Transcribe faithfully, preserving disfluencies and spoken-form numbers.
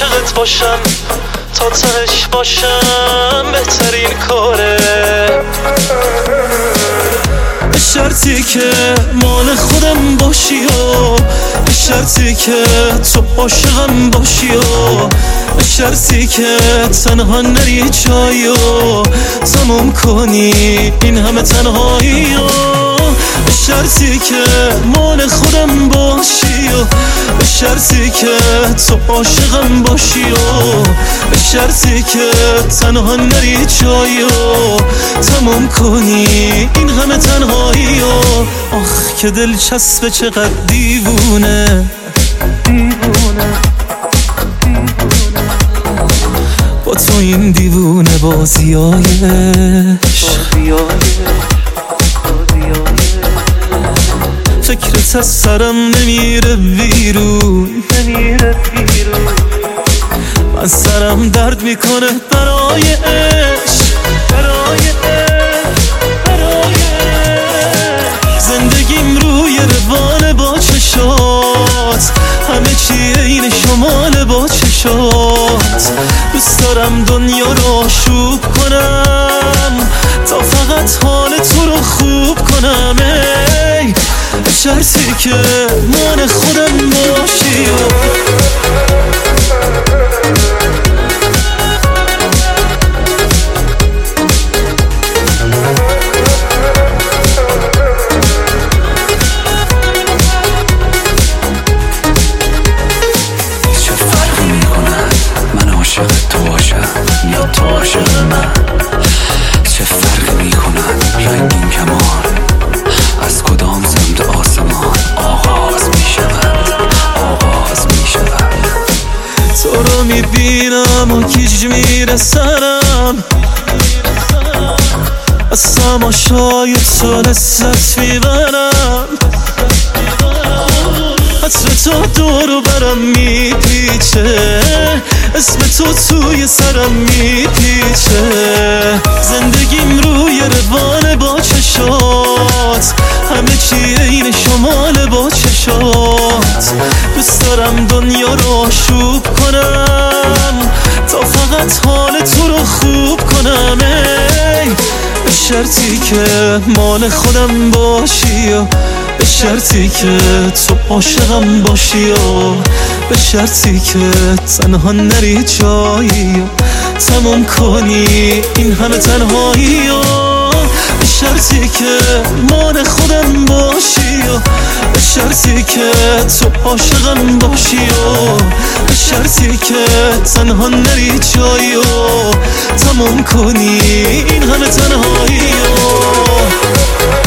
عاشقت باشم تا تهش باشم بهترین کاره. به شرطی که مال خودم باشی و به شرطی که تو عاشقم باشی و به شرطی که تنها نری جایی و تموم کنی این همه تنهایی و به شرطی که مال خودم باشی و به شرطی که تو عاشقم باشی و به شرطی که تنها نری جایی و تموم کنی این همه تنهایی و آخ که دلچسبه چقدر دیوونه دیوونه با تو این دیوونه بازیایش. فکرت از سرم نمیره بیرون من سرم درد میکنه برای عشق برای برای زندگیم روی روان با چشات همه چی این شمال با چشات. دوست دارم دنیا رو آشوب کنم تا فقط حال تو رو خوب کنم ای به شرطی که من خودم باشی و یا تو عاشق من چه فرقی میکنن رنگین کمان از کدام سمت آسمان آغاز میشود آغاز میشود. تو رو میبینم و گیج میره سرم از تماشای تو لذت میبرم عطر تو دورو برم میپیچه اسم تو توی سرم میپیچه زندگیم روی روان با چشات همه چی این شمال با چشات. دوست دارم دنیا رو آشوب کنم تا فقط حال تو رو خوب کنم ای به شرطی که مال خودم باشی و به شرطی که تو عاشقم باشی و به شرطی که تنها نری جایی و تموم کنی این همه تنهایی و به شرطی که مال خودم باشی و به شرطی که تو عاشقم باشی و به شرطی که تنها نری جایی و تموم کنی این همه تنهایی و